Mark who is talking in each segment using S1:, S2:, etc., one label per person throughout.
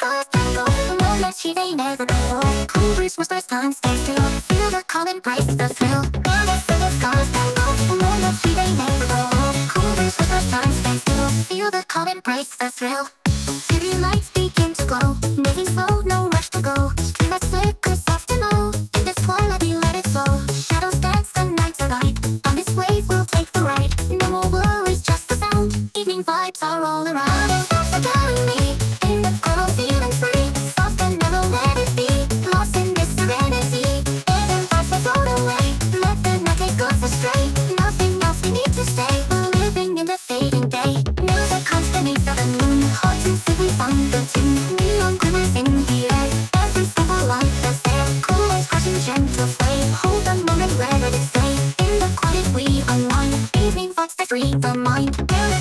S1: scars tangle. The moments they never know. Cool breeze whispers time stay still. Feel the calm embrace the thrill. Moments the scars tangle. The moments they never know. Cool breeze whispers time stay still. Feel the calm embrace the thrill. City lights begin to glow. Moving slow, no rush to go. Streetlights flicker soft and low. In this twilight we let it flow. Shadows dance, the nights are light. On this wave we'll take the ride. No more worries, just the sound. Evening vibes are all around. Thoughts are carrying me in the glow, feeling free. Soft and mellow, let it be. Lost in this serenity. Even thoughts will float away. Let the night take us astray. Nothing else we need to stay. We're living in the fading day. Music comes beneath the moon. Hearts and we find the tune. Neon glimmers in the air. Every simple light that's there. Cool waves crashing gentle sway. Hold the moment, let it stay. In the quiet we unwind. Evening thoughts that free the mind.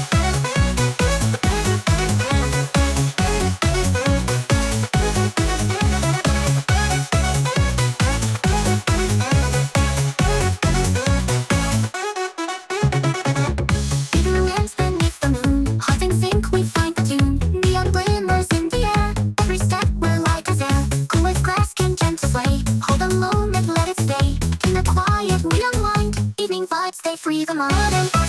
S1: Hidden lamps beneath the moon. Hearts in sync we find the tune. Neon glimmers in the air. Every step we're light as air. Cool as glass can gentle sway. Hold the moment, let it stay. In the quiet we unwind. Evening vibes, they free the mind.